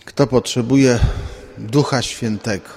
Kto potrzebuje Ducha Świętego?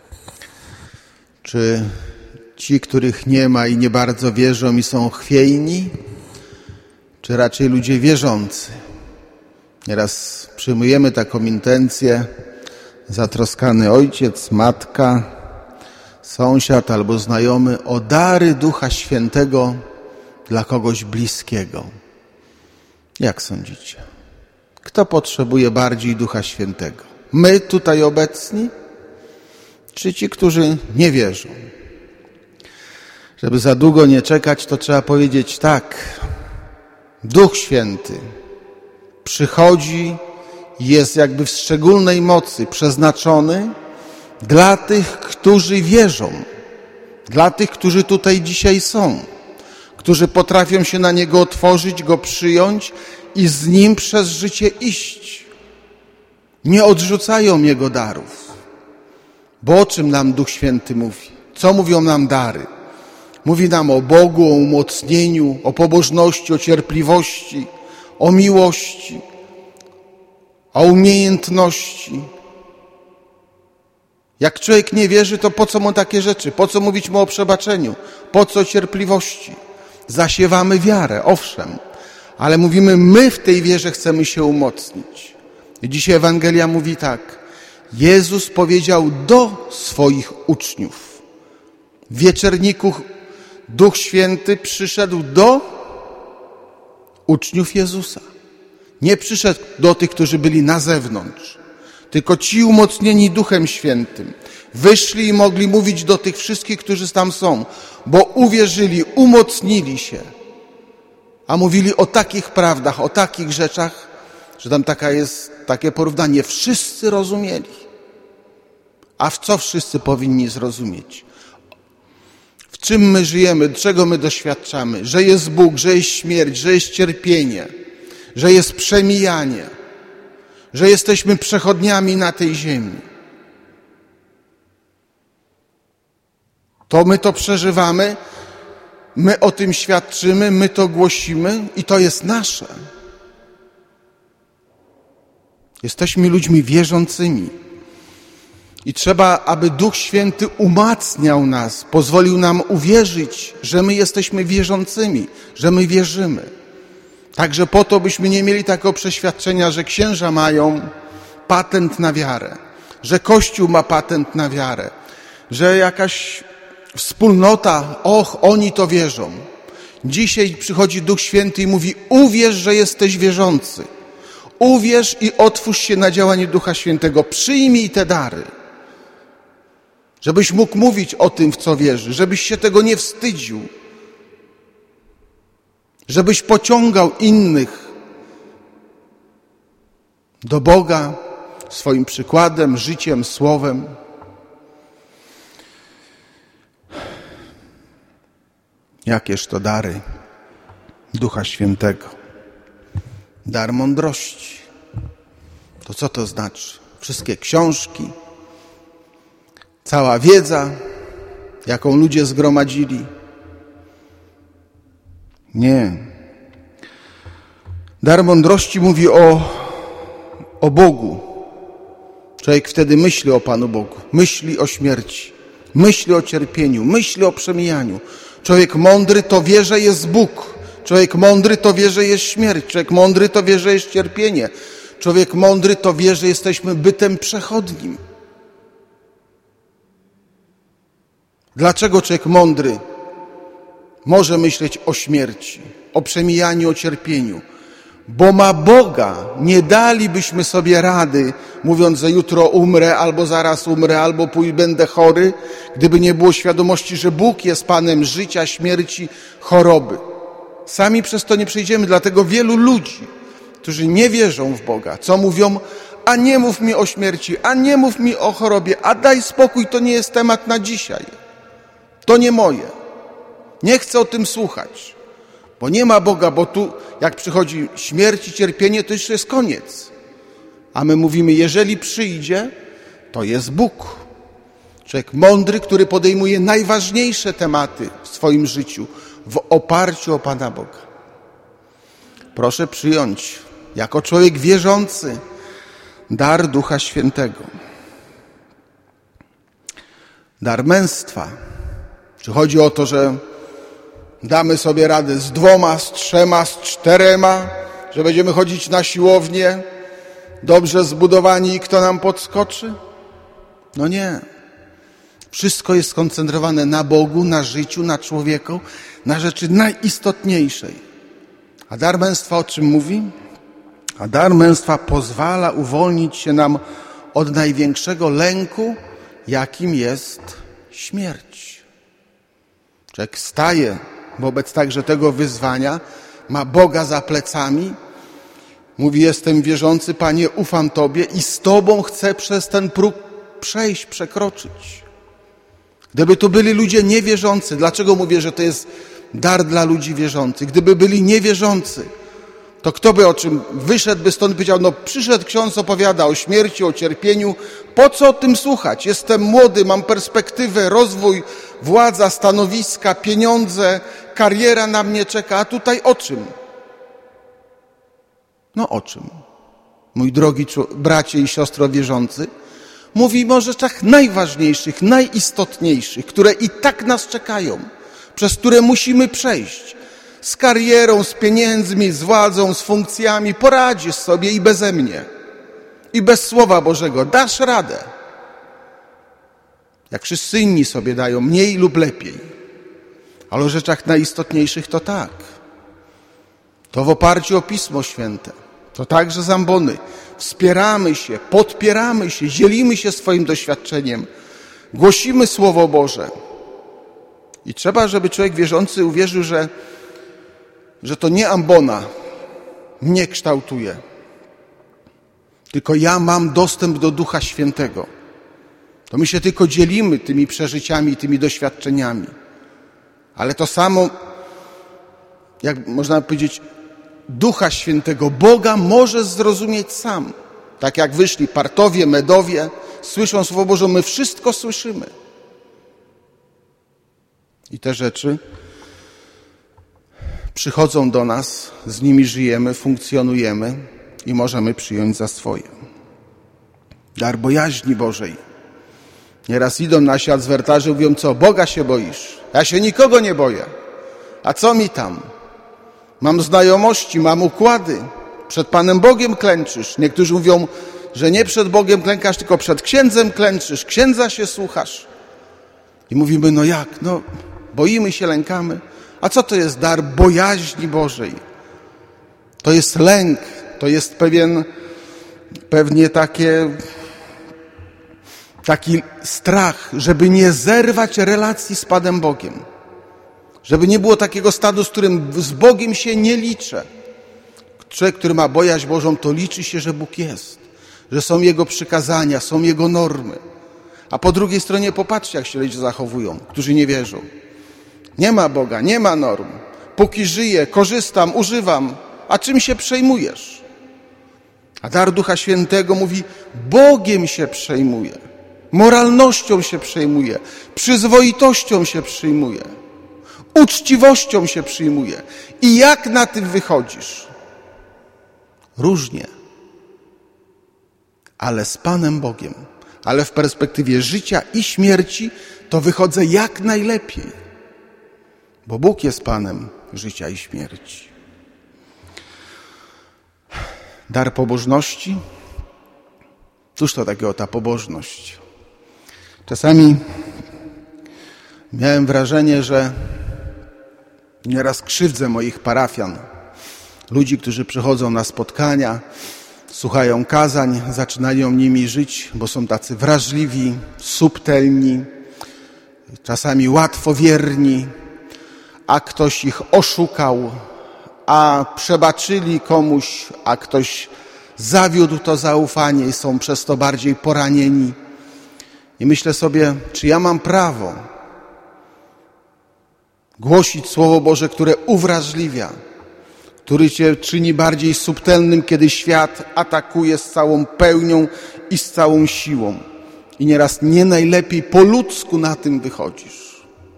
Czy ci, których nie ma i nie bardzo wierzą i są chwiejni? Czy raczej ludzie wierzący? Nieraz przyjmujemy taką intencję, zatroskany ojciec, matka, sąsiad albo znajomy o dary Ducha Świętego dla kogoś bliskiego. Jak sądzicie? Kto potrzebuje bardziej Ducha Świętego? My tutaj obecni? Czy ci, którzy nie wierzą? Żeby za długo nie czekać, to trzeba powiedzieć tak. Duch Święty przychodzi i jest jakby w szczególnej mocy przeznaczony dla tych, którzy wierzą. Dla tych, którzy tutaj dzisiaj są. Którzy potrafią się na Niego otworzyć, Go przyjąć i z Nim przez życie iść. Nie odrzucają Jego darów. Bo o czym nam Duch Święty mówi? Co mówią nam dary? Mówi nam o Bogu, o umocnieniu, o pobożności, o cierpliwości, o miłości, o umiejętności. Jak człowiek nie wierzy, to po co mu takie rzeczy? Po co mówić mu o przebaczeniu? Po co cierpliwości? Zasiewamy wiarę, owszem, ale mówimy, my w tej wierze chcemy się umocnić. I dzisiaj Ewangelia mówi tak. Jezus powiedział do swoich uczniów. W wieczerniku Duch Święty przyszedł do uczniów Jezusa. Nie przyszedł do tych, którzy byli na zewnątrz, tylko ci umocnieni Duchem Świętym wyszli i mogli mówić do tych wszystkich, którzy tam są, bo uwierzyli, umocnili się, a mówili o takich prawdach, o takich rzeczach, że tam takie porównanie. Wszyscy rozumieli. A w co wszyscy powinni zrozumieć? W czym my żyjemy, czego my doświadczamy? Że jest Bóg, że jest śmierć, że jest cierpienie, że jest przemijanie, że jesteśmy przechodniami na tej ziemi. To my to przeżywamy, my o tym świadczymy, my to głosimy i to jest nasze. Jesteśmy ludźmi wierzącymi. I trzeba, aby Duch Święty umacniał nas, pozwolił nam uwierzyć, że my jesteśmy wierzącymi, że my wierzymy. Także po to, byśmy nie mieli takiego przeświadczenia, że księża mają patent na wiarę, że Kościół ma patent na wiarę, że jakaś wspólnota, oni to wierzą. Dzisiaj przychodzi Duch Święty i mówi, uwierz, że jesteś wierzący. Uwierz i otwórz się na działanie Ducha Świętego. Przyjmij te dary. Żebyś mógł mówić o tym, w co wierzysz. Żebyś się tego nie wstydził. Żebyś pociągał innych do Boga swoim przykładem, życiem, słowem. Jakież to dary Ducha Świętego? Dar mądrości. To co to znaczy? Wszystkie książki, cała wiedza, jaką ludzie zgromadzili. Nie. Dar mądrości mówi o Bogu. Człowiek wtedy myśli o Panu Bogu, myśli o śmierci, myśli o cierpieniu, myśli o przemijaniu. Człowiek mądry to wie, że jest Bóg. Człowiek mądry to wie, że jest śmierć. Człowiek mądry to wie, że jest cierpienie. Człowiek mądry to wie, że jesteśmy bytem przechodnim. Dlaczego człowiek mądry może myśleć o śmierci, o przemijaniu, o cierpieniu? Bo ma Boga. Nie dalibyśmy sobie rady, mówiąc, że jutro umrę, albo zaraz umrę, albo będę chory, gdyby nie było świadomości, że Bóg jest Panem życia, śmierci, choroby. Sami przez to nie przejdziemy, dlatego wielu ludzi, którzy nie wierzą w Boga, co mówią, a nie mów mi o śmierci, a nie mów mi o chorobie, a daj spokój, to nie jest temat na dzisiaj. To nie moje. Nie chcę o tym słuchać, bo nie ma Boga, bo tu jak przychodzi śmierć i cierpienie, to już jest koniec. A my mówimy, jeżeli przyjdzie, to jest Bóg. Człowiek mądry, który podejmuje najważniejsze tematy w swoim życiu w oparciu o Pana Boga. Proszę przyjąć, jako człowiek wierzący, Dar Ducha Świętego. Dar męstwa. Czy chodzi o to, że damy sobie radę z 2, z 3, z 4, że będziemy chodzić na siłownię, dobrze zbudowani i kto nam podskoczy? No nie. Wszystko jest skoncentrowane na Bogu, na życiu, na człowieku, na rzeczy najistotniejszej. A dar męstwa o czym mówi? A dar męstwa pozwala uwolnić się nam od największego lęku, jakim jest śmierć. Człowiek staje wobec także tego wyzwania, ma Boga za plecami, mówi: jestem wierzący, Panie, ufam Tobie i z Tobą chcę przez ten próg przejść, przekroczyć. Gdyby tu byli ludzie niewierzący, dlaczego mówię, że to jest dar dla ludzi wierzących? Gdyby byli niewierzący, to kto by o czym wyszedłby stąd i powiedział: no przyszedł ksiądz, opowiada o śmierci, o cierpieniu, po co o tym słuchać? Jestem młody, mam perspektywę, rozwój, władza, stanowiska, pieniądze, kariera na mnie czeka, a tutaj o czym? No o czym? Mój drogi bracie i siostro wierzący, mówimy o rzeczach najważniejszych, najistotniejszych, które i tak nas czekają, przez które musimy przejść. Z karierą, z pieniędzmi, z władzą, z funkcjami poradzisz sobie i beze mnie. I bez Słowa Bożego dasz radę. Jak wszyscy inni sobie dają, mniej lub lepiej. Ale o rzeczach najistotniejszych to tak. To w oparciu o Pismo Święte. To także z ambony. Wspieramy się, podpieramy się, dzielimy się swoim doświadczeniem. Głosimy Słowo Boże. I trzeba, żeby człowiek wierzący uwierzył, że to nie ambona mnie kształtuje, tylko ja mam dostęp do Ducha Świętego. To my się tylko dzielimy tymi przeżyciami, tymi doświadczeniami. Ale to samo, jak można powiedzieć, Ducha Świętego, Boga może zrozumieć sam. Tak jak wyszli Partowie, Medowie, słyszą Słowo Boże, my wszystko słyszymy. I te rzeczy przychodzą do nas, z nimi żyjemy, funkcjonujemy i możemy przyjąć za swoje. Dar bojaźni Bożej. Nieraz idą nasi adwertarze, mówią: co, Boga się boisz? Ja się nikogo nie boję. A co mi tam? Mam znajomości, mam układy. Przed Panem Bogiem klęczysz. Niektórzy mówią, że nie przed Bogiem klękasz, tylko przed księdzem klęczysz. Księdza się słuchasz. I mówimy: no jak? No, boimy się, lękamy. A co to jest dar bojaźni Bożej? To jest lęk, to jest pewnie taki strach, żeby nie zerwać relacji z Panem Bogiem. Żeby nie było takiego stanu, z którym z Bogiem się nie liczę. Człowiek, który ma bojaźń Bożą, to liczy się, że Bóg jest, że są Jego przykazania, są Jego normy. A po drugiej stronie popatrzcie, jak się ludzie zachowują, którzy nie wierzą. Nie ma Boga, nie ma norm. Póki żyję, korzystam, używam. A czym się przejmujesz? A dar Ducha Świętego mówi: Bogiem się przejmuje, moralnością się przejmuje, przyzwoitością się przejmuje, uczciwością się przyjmuje. I jak na tym wychodzisz? Różnie. Ale z Panem Bogiem, ale w perspektywie życia i śmierci to wychodzę jak najlepiej. Bo Bóg jest Panem życia i śmierci. Dar pobożności? Cóż to takiego ta pobożność? Czasami miałem wrażenie, że nieraz krzywdzę moich parafian. Ludzi, którzy przychodzą na spotkania, słuchają kazań, zaczynają nimi żyć, bo są tacy wrażliwi, subtelni, czasami łatwowierni, a ktoś ich oszukał, a przebaczyli komuś, a ktoś zawiódł to zaufanie i są przez to bardziej poranieni. I myślę sobie, czy ja mam prawo głosić Słowo Boże, które uwrażliwia, który Cię czyni bardziej subtelnym, kiedy świat atakuje z całą pełnią i z całą siłą. I nieraz nie najlepiej po ludzku na tym wychodzisz.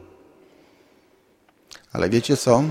Ale wiecie co?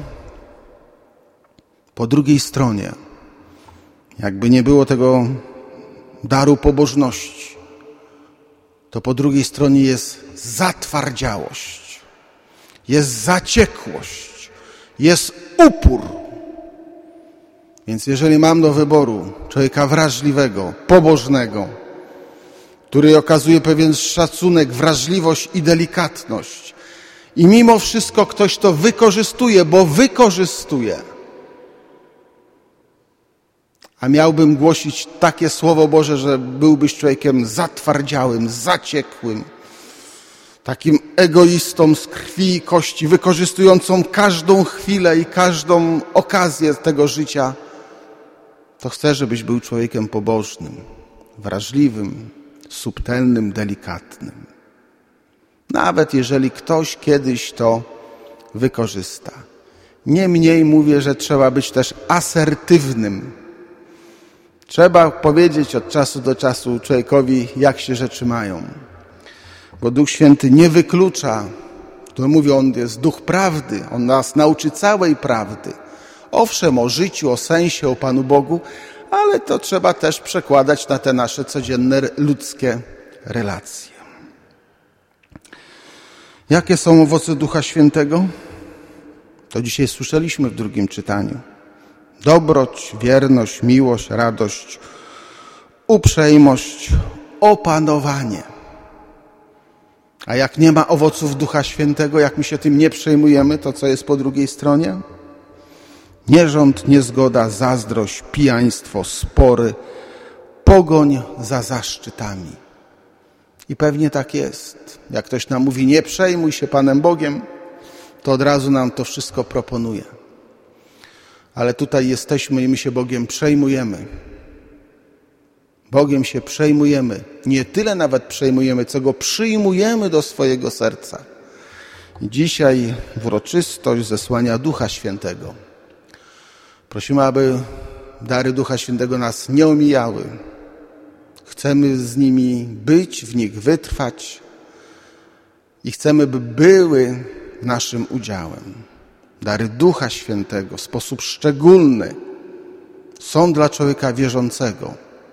Po drugiej stronie, jakby nie było tego daru pobożności, to po drugiej stronie jest zatwardziałość, jest zaciekłość, jest upór. Więc jeżeli mam do wyboru człowieka wrażliwego, pobożnego, który okazuje pewien szacunek, wrażliwość i delikatność, i mimo wszystko ktoś to wykorzystuje, bo wykorzystuje, a miałbym głosić takie Słowo Boże, że byłbyś człowiekiem zatwardziałym, zaciekłym, takim egoistą z krwi i kości, wykorzystującą każdą chwilę i każdą okazję tego życia, to chcę, żebyś był człowiekiem pobożnym, wrażliwym, subtelnym, delikatnym. Nawet jeżeli ktoś kiedyś to wykorzysta. Niemniej mówię, że trzeba być też asertywnym. Trzeba powiedzieć od czasu do czasu człowiekowi, jak się rzeczy mają. Bo Duch Święty nie wyklucza, to mówię, On jest Duch prawdy, On nas nauczy całej prawdy. Owszem, o życiu, o sensie, o Panu Bogu, ale to trzeba też przekładać na te nasze codzienne ludzkie relacje. Jakie są owoce Ducha Świętego? To dzisiaj słyszeliśmy w drugim czytaniu. Dobroć, wierność, miłość, radość, uprzejmość, opanowanie. A jak nie ma owoców Ducha Świętego, jak my się tym nie przejmujemy, to co jest po drugiej stronie? Nierząd, niezgoda, zazdrość, pijaństwo, spory, pogoń za zaszczytami. I pewnie tak jest. Jak ktoś nam mówi, nie przejmuj się Panem Bogiem, to od razu nam to wszystko proponuje. Ale tutaj jesteśmy i my się Bogiem przejmujemy. Bogiem się przejmujemy. Nie tyle nawet przejmujemy, co Go przyjmujemy do swojego serca. I dzisiaj w uroczystość zesłania Ducha Świętego. Prosimy, aby dary Ducha Świętego nas nie omijały. Chcemy z nimi być, w nich wytrwać i chcemy, by były naszym udziałem. Dary Ducha Świętego w sposób szczególny są dla człowieka wierzącego,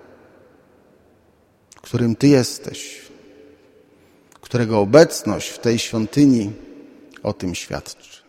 którym Ty jesteś, którego obecność w tej świątyni o tym świadczy.